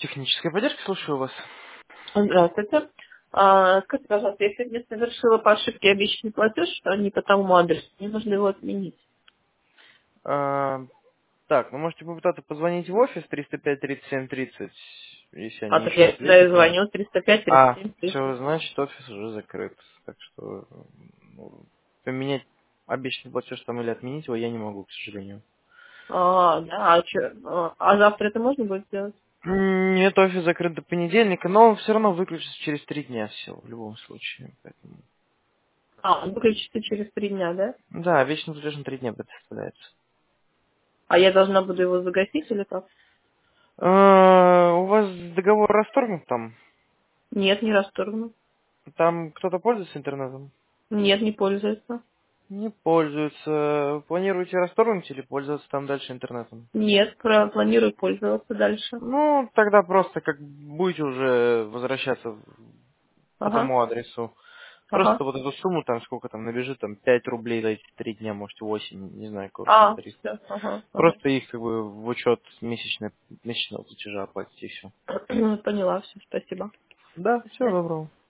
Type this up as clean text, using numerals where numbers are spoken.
Техническая поддержка, слушаю вас. Здравствуйте. Скажите, пожалуйста, если я совершила по ошибке обещанный платеж, а не по тому адресу, мне нужно его отменить. А, так, вы можете попытаться позвонить в офис 305-37-30, если А, они так еще я сюда и ответят вам. звоню, 305 А, 37 все, 30. значит, офис уже закрыт. Так что ну, поменять обещанный платеж там или отменить его я не могу, к сожалению. Да, а завтра это можно будет сделать? Нет, офис закрыт до понедельника, но он все равно выключится через 3 дня все, в любом случае. Поэтому... Он выключится через 3 дня, да? Да, обещанный платеж на 3 дня представляется. А я должна буду его загасить или как? У вас договор расторгнут там? Нет, не расторгну. Там кто-то пользуется интернетом? Нет, не пользуется. Не пользуется. Планируете расторгнуть или пользоваться там дальше интернетом? Нет, планирую пользоваться дальше. Ну, тогда просто как будете уже возвращаться по Ага, тому адресу. Просто ага. вот эту сумму, там сколько там набежит, там 5 рублей за эти 3 дня, может 8, не знаю, какой там тариф. Все, ага, ага. Просто их как бы в учет месячного платежа оплатите и все. Поняла, все, спасибо. Да, До всего свидания. доброго.